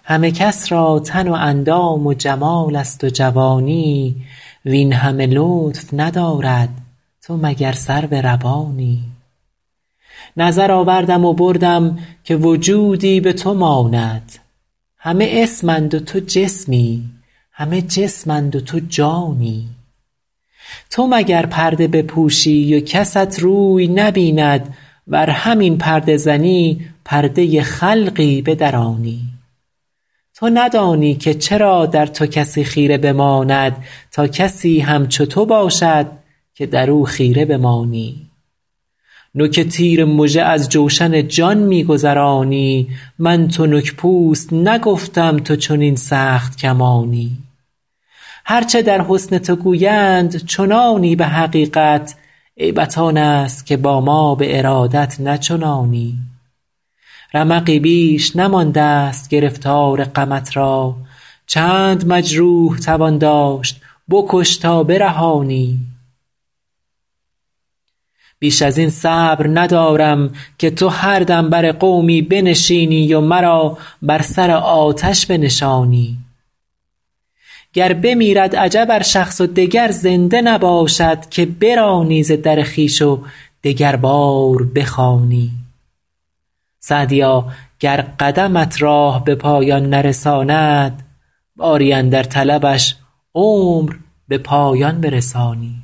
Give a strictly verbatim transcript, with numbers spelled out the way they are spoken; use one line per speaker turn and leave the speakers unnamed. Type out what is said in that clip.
همه کس را تن و اندام و جمال است و جوانی، وین همه لطف ندارد تو مگر سرو روانی. نظر آوردم و بردم که وجودی به تو ماند، همه اسمند و تو جسمی، همه جسمند و تو جانی. تو مگر پرده بپوشی و کست روی نبیند، ور همین پرده زنی پرده خلقی بدرانی. تو ندانی که چرا در تو کسی خیره بماند، تا کسی همچو تو باشد که در او خیره بمانی. نوک تیر مژه از جوشن جان می گذرانی، من تنک پوست نگفتم تو چنین سخت کمانی. هرچه در حسن تو گویند چنانی به حقیقت، عیبت آن است که با ما به ارادت نه چنانی. رمقی بیش نمانده است گرفتار غمت را، چند مجروح توان داشت بکش تا برهانی. بیش از این صبر ندارم که تو هر دم بر قومی بنشینی و مرا بر سر آتش بنشانی. گر بمیرد عجب ار شخص و دگر زنده نباشد، که برانی ز در خویش و دگر بار بخوانی. سعدیا گر قدمت راه به پایان نرساند، باری اندر طلبش عمر به پایان برسانی.